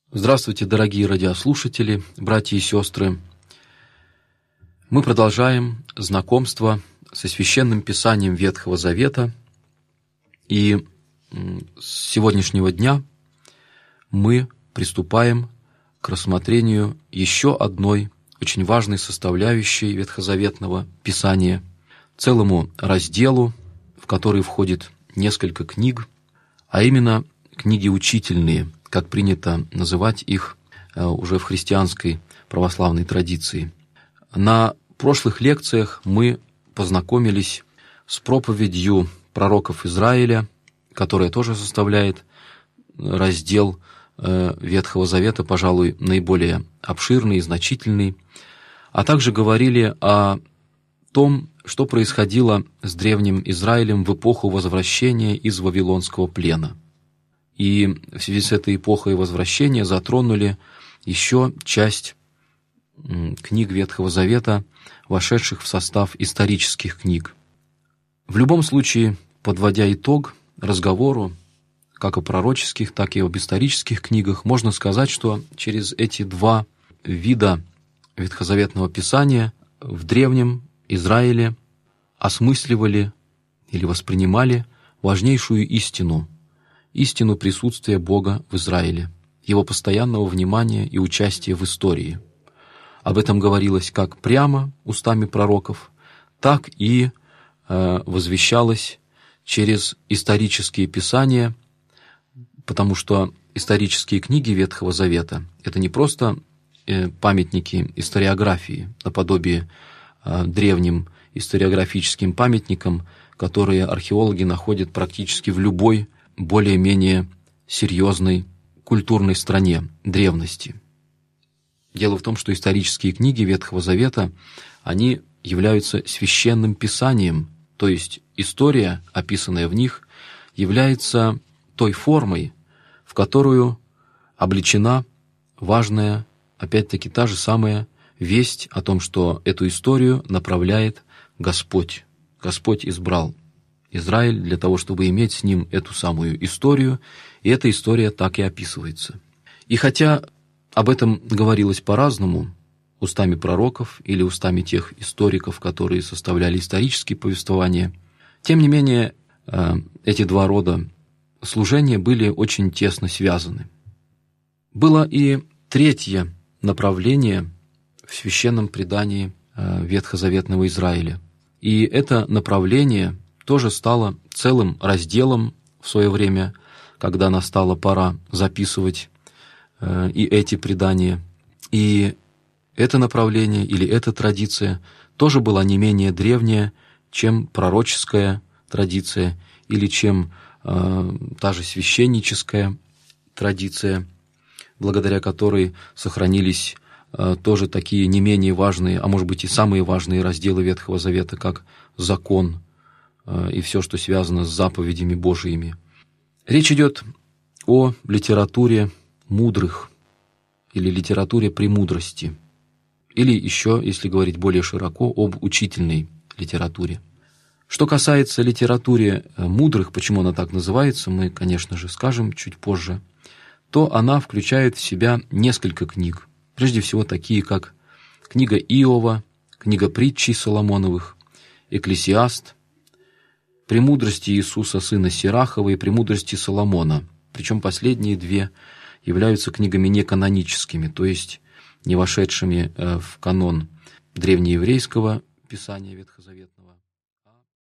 Здравствуйте, дорогие радиослушатели, братья и сестры. Мы продолжаем знакомство со Священным Писанием Ветхого Завета, и с сегодняшнего дня мы приступаем к рассмотрению еще одной очень важной составляющей ветхозаветного Писания, целому разделу, в который входит несколько книг, а именно книги учительные, как принято называть их уже в христианской православной традиции. На прошлых лекциях мы познакомились с проповедью пророков Израиля, которая тоже составляет раздел Ветхого Завета, пожалуй, наиболее обширный и значительный, а также говорили о том, что происходило с древним Израилем в эпоху возвращения из Вавилонского плена. И в связи с этой эпохой возвращения затронули еще часть книг Ветхого Завета, вошедших в состав исторических книг. В любом случае, подводя итог разговору, как о пророческих, так и об исторических книгах, можно сказать, что через эти два вида ветхозаветного Писания в древнем Израиле осмысливали или воспринимали важнейшую истину присутствия Бога в Израиле, Его постоянного внимания и участия в истории. Об этом говорилось как прямо устами пророков, так и возвещалось через исторические писания, потому что исторические книги Ветхого Завета — это не просто памятники историографии, наподобие древним историографическим памятникам, которые археологи находят практически в любой более-менее серьезной культурной стране древности. Дело в том, что исторические книги Ветхого Завета, они являются священным писанием, то есть история, описанная в них, является той формой, в которую облечена важная, опять-таки, та же самая весть о том, что эту историю направляет Господь. Господь избрал Израиль для того, чтобы иметь с ним эту самую историю, и эта история так и описывается. И хотя об этом говорилось по-разному, устами пророков или устами тех историков, которые составляли исторические повествования, тем не менее, эти два рода служения были очень тесно связаны. Было и третье направление в священном предании ветхозаветного Израиля. И это направление тоже стало целым разделом в свое время, когда настала пора записывать и эти предания. И это направление или эта традиция тоже была не менее древняя, чем пророческая традиция или чем та же священническая традиция, благодаря которой сохранились тоже такие не менее важные, а может быть и самые важные разделы Ветхого Завета, как закон и все, что связано с заповедями Божиими. Речь идет о литературе мудрых или литературе премудрости, или еще, если говорить более широко, об учительной литературе. Что касается литературы мудрых, почему она так называется, мы, конечно же, скажем чуть позже, то она включает в себя несколько книг. Прежде всего, такие как книга Иова, книга притчей Соломоновых, Экклесиаст, «Премудрости Иисуса, сына Сирахова» и «Премудрости Соломона». Причем последние две являются книгами неканоническими, то есть не вошедшими в канон древнееврейского писания ветхозаветного.